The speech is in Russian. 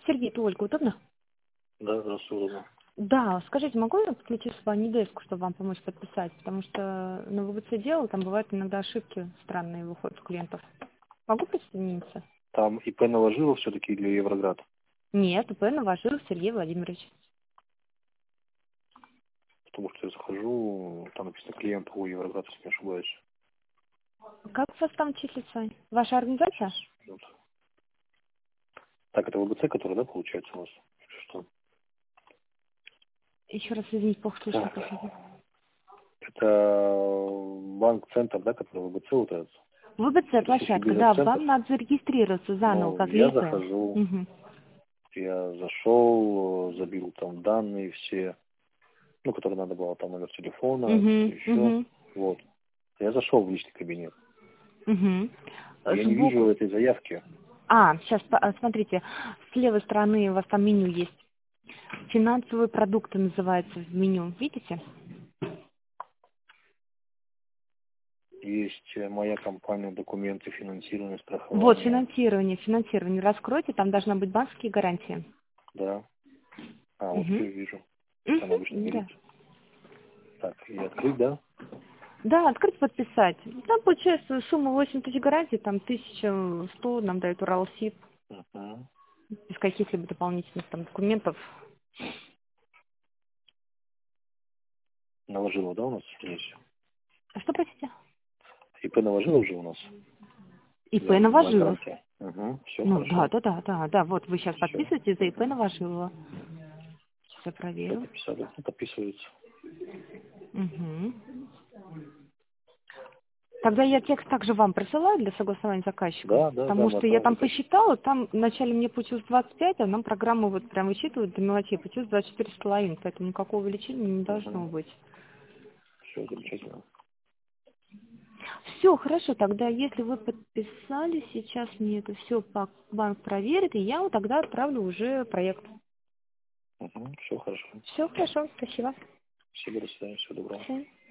Сергей, это Ольга, удобно? Да, здравствуйте, удобно. Да, скажите, могу я подключить с вами деску, чтобы вам помочь подписать? Потому что на ВВЦ дело, там бывают иногда ошибки странные выходят у клиентов. Могу присоединиться? Там ИП наложила все-таки или Евроград? Нет, УП Новожилов Сергей Владимирович. Потому что я захожу, там написано клиент у Еврограда, если не ошибаюсь. Как у вас там числится? Ваша организация? Сейчас, минут. Так, это ВБЦ, который, да, получается у вас? Что? Еще раз, извините, плохо слышно. Так, это банк-центр, да, который ВБЦ вот этот? ВБЦ То есть если площадка, да, бизнес-центр, вам надо зарегистрироваться заново, ну, как я ЕИП. захожу, Угу. я зашел, забил там данные все, ну, которые надо было, там номер телефона, что-то Угу, еще. угу, Вот. Я зашел в личный кабинет. угу. Я не вижу этой заявки. Сейчас, смотрите, с левой стороны у вас там меню есть. Финансовые продукты называется в меню. Видите? Есть моя компания, документы, финансирование, Вот, страхование. финансирование. Раскройте, там должны быть банковские гарантии. Да. Вот Угу. все вижу. Там обычно Угу, говорит. да. Так, и открыть, да? Да, открыть, подписать. Там получается сумма 8 тысяч гарантий, там 1100 нам дает Уралсиб, Угу. без каких-либо дополнительных там документов. Наложила, да, у нас здесь? Что, простите? ИП наложила уже у нас? ИП Для Новожилов. гарантии. Угу. Все Ну, хорошо. да. Вот вы сейчас Все. подписываете за ИП Новожилова. Сейчас я Все проверю. подписали. Ну, подписывается. Угу. Тогда я текст также вам присылаю для согласования с заказчиком, Да, да, да, потому мы что я отправим там заказчик. посчитала, там вначале мне получилось 25, а нам программа вот прям высчитывает до мелочей, получилось 24,5, поэтому никакого увеличения не должно Угу. быть. Все замечательно. Все, хорошо, тогда если вы подписали, сейчас мне это все банк проверит, и я вам тогда отправлю уже проект. Угу. Все хорошо. Все хорошо, спасибо. Спасибо, до свидания, всего доброго. Всё.